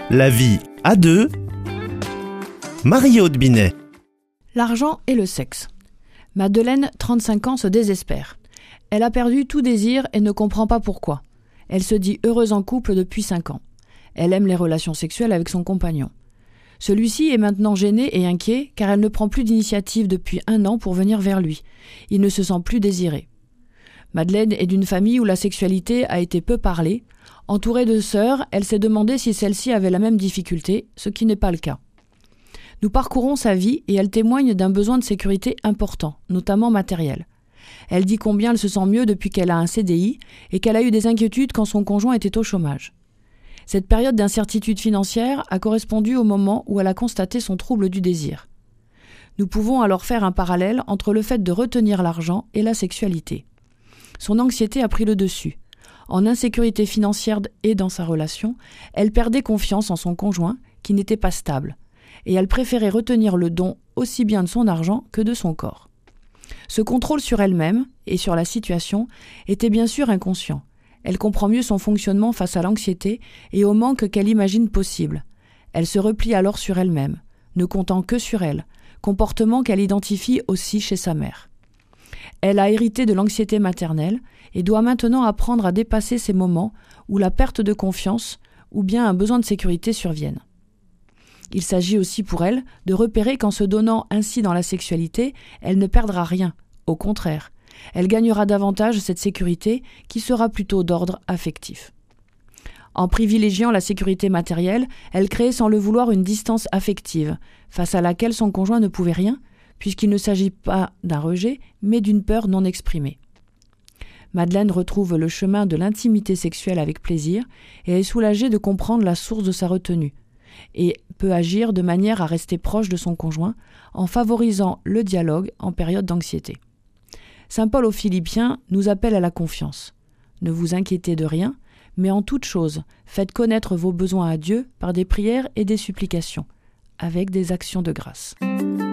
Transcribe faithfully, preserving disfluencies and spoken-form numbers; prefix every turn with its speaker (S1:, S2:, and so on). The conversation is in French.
S1: La vie à deux. Marie-Aude Binet.
S2: L'argent et le sexe. Madeleine, trente-cinq ans, se désespère. Elle a perdu tout désir et ne comprend pas pourquoi. Elle se dit heureuse en couple depuis cinq ans. Elle aime les relations sexuelles avec son compagnon. Celui-ci est maintenant gêné et inquiet car elle ne prend plus d'initiative depuis un an pour venir vers lui. Il ne se sent plus désiré. Madeleine est d'une famille où la sexualité a été peu parlée. Entourée de sœurs, elle s'est demandé si celle-ci avait la même difficulté, ce qui n'est pas le cas. Nous parcourons sa vie et elle témoigne d'un besoin de sécurité important, notamment matériel. Elle dit combien elle se sent mieux depuis qu'elle a un C D I et qu'elle a eu des inquiétudes quand son conjoint était au chômage. Cette période d'incertitude financière a correspondu au moment où elle a constaté son trouble du désir. Nous pouvons alors faire un parallèle entre le fait de retenir l'argent et la sexualité. Son anxiété a pris le dessus. En insécurité financière et dans sa relation, elle perdait confiance en son conjoint qui n'était pas stable. Et elle préférait retenir le don aussi bien de son argent que de son corps. Ce contrôle sur elle-même et sur la situation était bien sûr inconscient. Elle comprend mieux son fonctionnement face à l'anxiété et au manque qu'elle imagine possible. Elle se replie alors sur elle-même, ne comptant que sur elle, comportement qu'elle identifie aussi chez sa mère. Elle a hérité de l'anxiété maternelle et doit maintenant apprendre à dépasser ces moments où la perte de confiance ou bien un besoin de sécurité surviennent. Il s'agit aussi pour elle de repérer qu'en se donnant ainsi dans la sexualité, elle ne perdra rien. Au contraire, elle gagnera davantage cette sécurité qui sera plutôt d'ordre affectif. En privilégiant la sécurité matérielle, elle crée sans le vouloir une distance affective, face à laquelle son conjoint ne pouvait rien, puisqu'il ne s'agit pas d'un rejet, mais d'une peur non exprimée. Madeleine retrouve le chemin de l'intimité sexuelle avec plaisir et est soulagée de comprendre la source de sa retenue, et peut agir de manière à rester proche de son conjoint en favorisant le dialogue en période d'anxiété. Saint Paul aux Philippiens nous appelle à la confiance. Ne vous inquiétez de rien, mais en toute chose, faites connaître vos besoins à Dieu par des prières et des supplications, avec des actions de grâce.